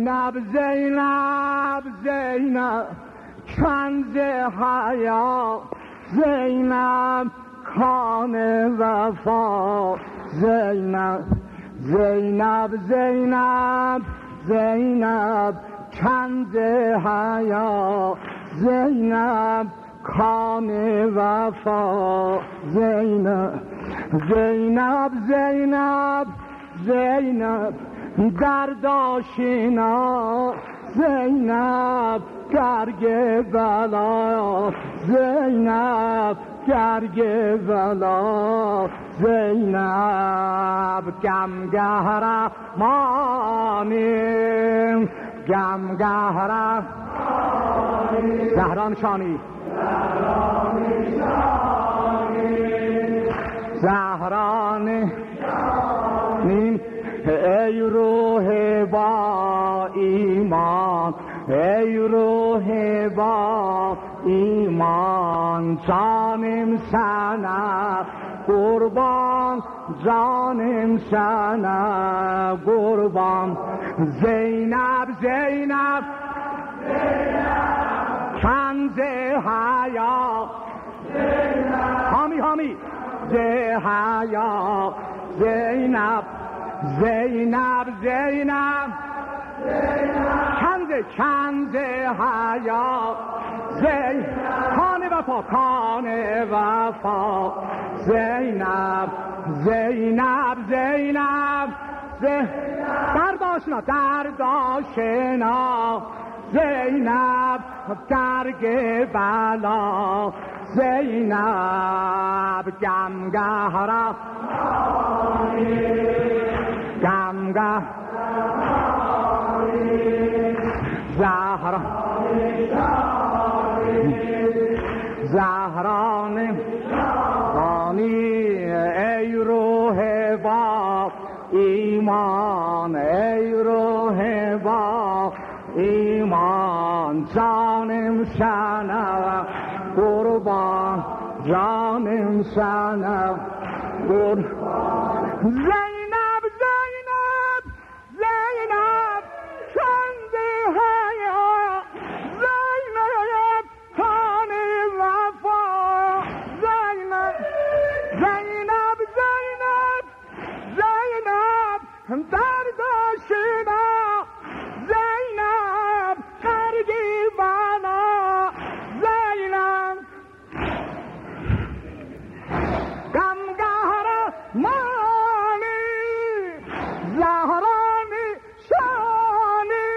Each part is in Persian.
زینب زینب زینب کنز حیا، زینب کان وفا، زینب زینب زینب زینب کنز حیا، زینب کان وفا، زینب زینب زینب زینب درد آشنا، زینب گرگ بلا، زینب گرگ بلا، زینب گمگهر مانیم، گمگهر زهران شانی، زهران نیم. ای روح با ایمان، ای روح با ایمان، جانم سنه قربان، جانم سنه قربان، زینب زینب کنز حیا، حامی حامی زه حیا، زینب زینب زینب کنز حیا، کان وفا کان وفا، زینب زینب زینب درد آشنا درد آشنا، زینب گرگ بلا، زینب گمگهر گمگه زهران بانی، ای روح با ایمان، ای روح با ایمان، جانم شنه قربان، جانم شنه قربان، زینب زینب زینب کنز حیا، زینب کان وفا، زینب زینب زینب زینب درد آشنا، زینب گرگی بنا، زینب غمگهر مانی، زهرانی شانی،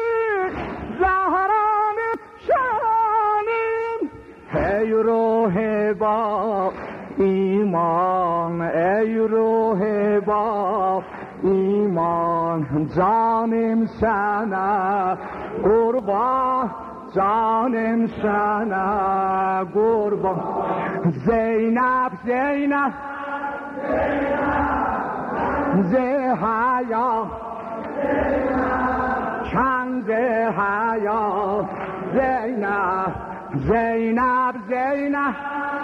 زهرانی شانی. ای روح با ایمان، ای روح با ایمان، جانم سنه قربان، جانم سنه قربان، زینب زینب زه حیا، کنز حیا، زینب زینب زینب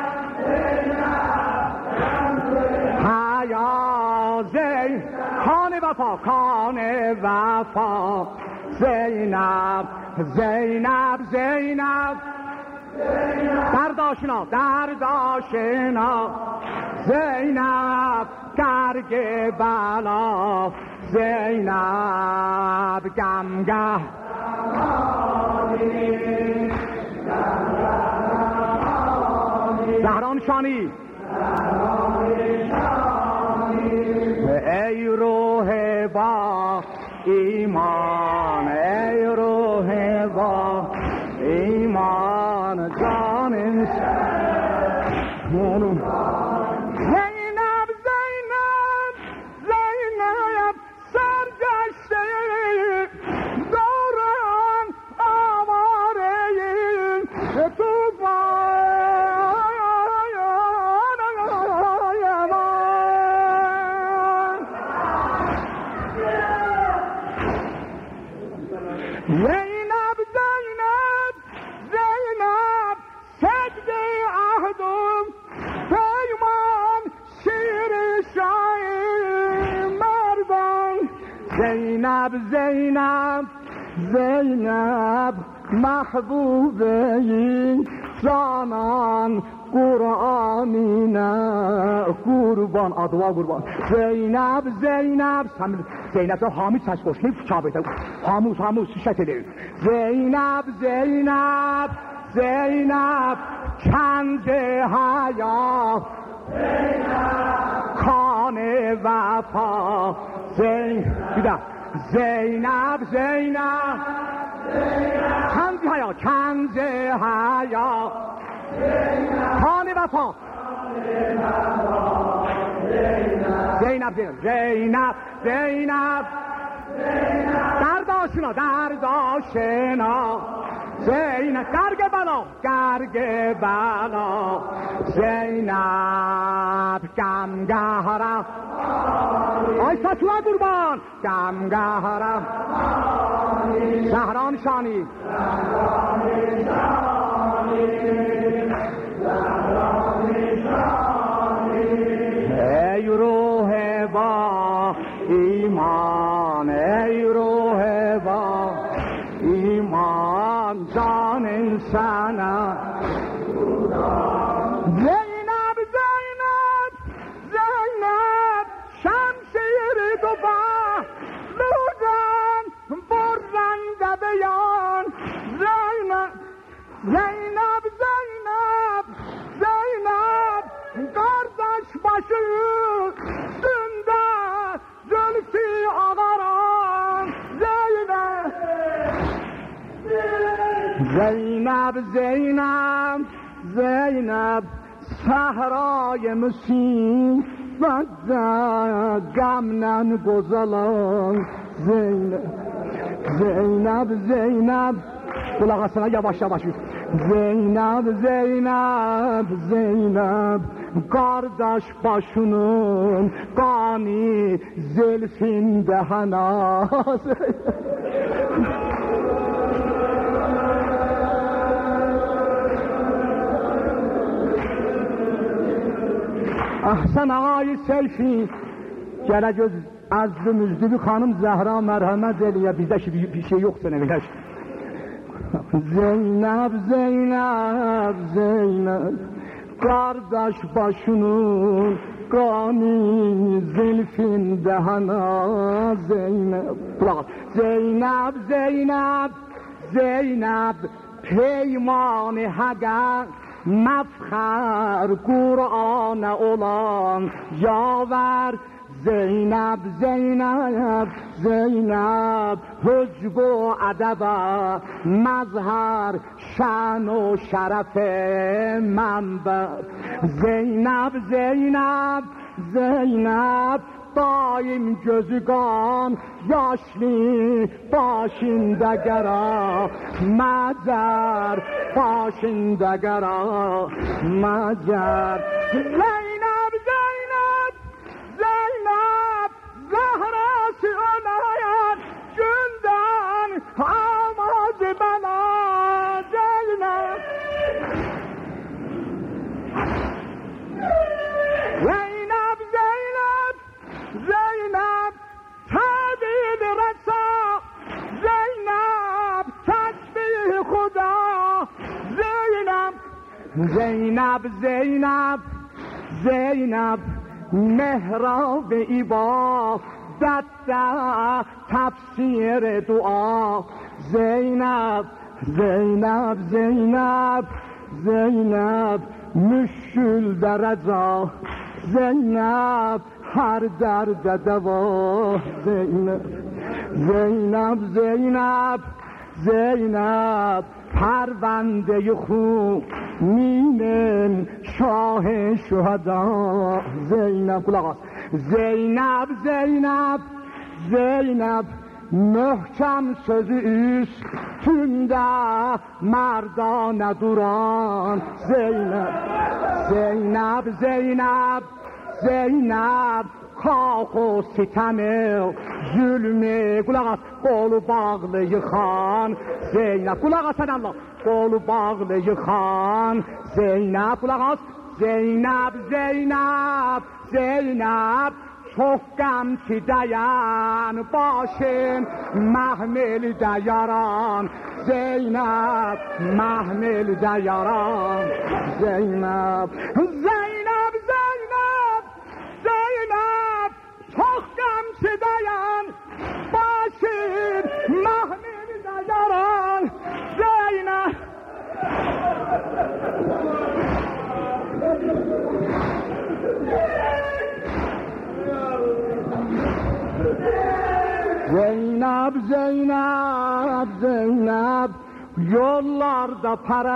حیا، زینب کان وفا کان وفا، زینب زینب زینب درد آشنا درد آشنا، زینب گرگ بلا، زینب گمگه زهران شانی، ای روح با ایمان، ای روح با ایمان، جانم زینب زینب زینب سرگشته دوران آواره زینب زینب زینب سجده عهدم پیمان، شیر شای مردان، زینب زینب زینب محبوبه جانان قرآنی نه قربان آدوا قربان زینب زینب حامد ساز koşmayı çabete Hamuz şişeteli Zeynep kendi hayat kane vefa Zeynep kendi hayat kane vefa Zeynep درداشنا زینب گرگ بلا زینب گمگهرم آی فتوه قربان گمگهرم زهران شانی ای روح با ایمان ای روح با ایمان جان انسان زینب شمشیر دو با لودن برنده بیان زینب گردش باشه سنده زلفی آقاران زینب صحرای مسیح و گمنن گزلان زینب قلق اصلا یواش زینب قارداش باشونون قانی زلفین دهنا احسن آقای سیفی گله göz azdı müzdü bir hanım Zahra merhamet eliye bizde bir şey yok seneviler Zeynep kardeş başının kani zilfin dehana Zeynep peymanı haga mefkhar Kur'an olan yaver Zeynep حجب و ادب مظهر شان و شرف منبع Zeynep daim gözügan yaşlı başında gara macar başında gara macar Zeynep Zahra'sı olayan günden amacı bana Zeynep tadil resa Zeynep tesbih Khuda Zeynep mehrab ibadet tefsir dua Zeynep müşkül derece Zeynep her derde deva Zeynep پرونده خونین شاه شهدا زینب قلقاس زینب محکم sözü üstünde merdane duran Zeynep kah o sitemi zulmü kulak kolu bağlı yıkan Zeynep kulak asan Allah kolu bağlı yıkan Zeynep kulak as Zeynep çok gamki dayan başın mahmil dayaran Zeynep mahmil dayaran Zeynep Zeynep Zeynep Zeynep çok gamki dayan başın mahmil dayaran Zeynep Zeynep, Zeynep, Zeynep yollarda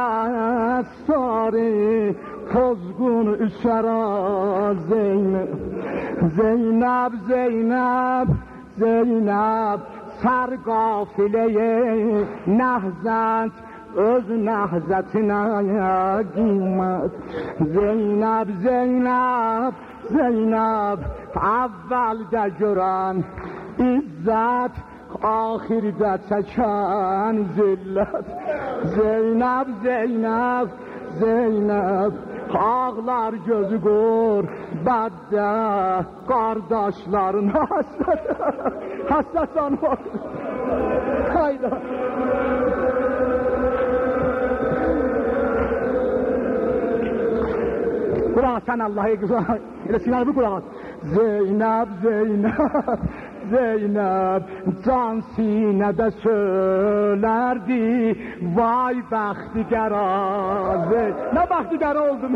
parastari pozgun üsera Zeynep Zeynep, Zeynep, Zeynep sar gafileye nehzet öz nehzetine kıymet Zeynep, Zeynep, Zeynep evvelde gören İzzet ahirde çeken zillet Zeynep, Zeynep, Zeynep ağlar gözü gör bedde kardeşlerin hasret anmak hayda Kur'an sen Allah'ı güzel Sinan bu Kur'an Zeynep, Zeynep Zeynep can sinede söylerdi vay baxtigara ne baxtigara oldum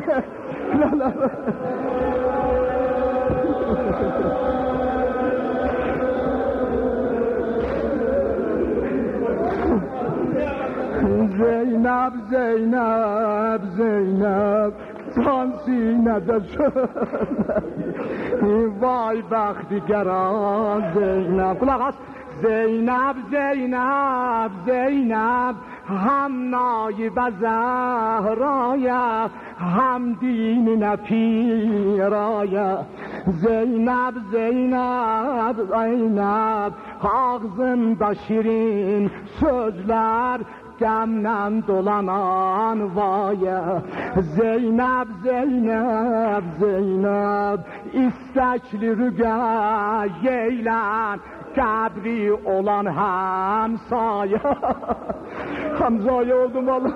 Zeynep, Zeynep, Zeynep can sinede söylerdi vay baxtigara Zeynep kulaq as Zeynep, Zeynep, Zeynep hem naibə Zehraya hem dinine piraya Zeynep, Zeynep, Zeynep ağzında şirin sözler Qəmlə dolanan vaya Zeynep, Zeynep, Zeynep İstəkli rüqəyyəylən Qəbri olan həmsaya Həmzaya oldum Allah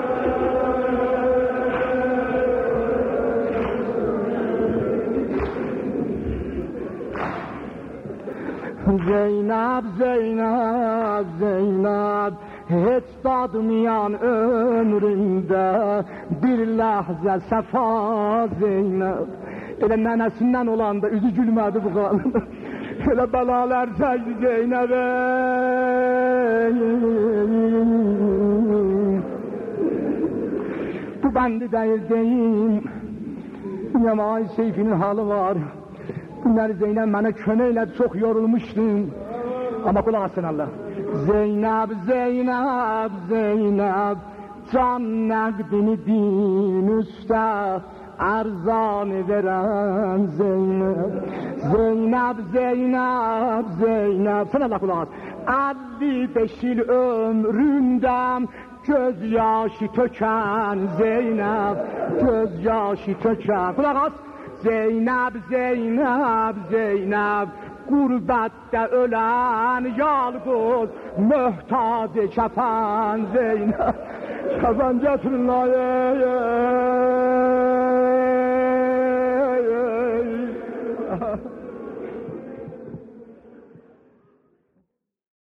Zeynep, Zeynep, Zeynep Heç dadmayan ömründə bir ləhzə səfa Zeynep Elə nənəsindən olanda üzü gülmədi bu qalın Elə bəlalar çəkdi Zeynep'e Bu bəndi deyim Yamay Seyfinin halı var Bunları Zeynep mənə kömək elədi çox yorulmuşdum Ama kulaq asın Allah Zeynep, Zeynep, Zeynep can nəqdini din üstə ərzanı verən Zeynep Zeynep, Zeynep, Zeynep Sən Allah kulaq as 55 il ömründən göz yaşı tökən Zeynep göz yaşı tökən Kulaq as Zeynep, Zeynep, Zeynep Gurbətdə ölən yalqız möhtac kəfən Zeynep Kəfən gətirin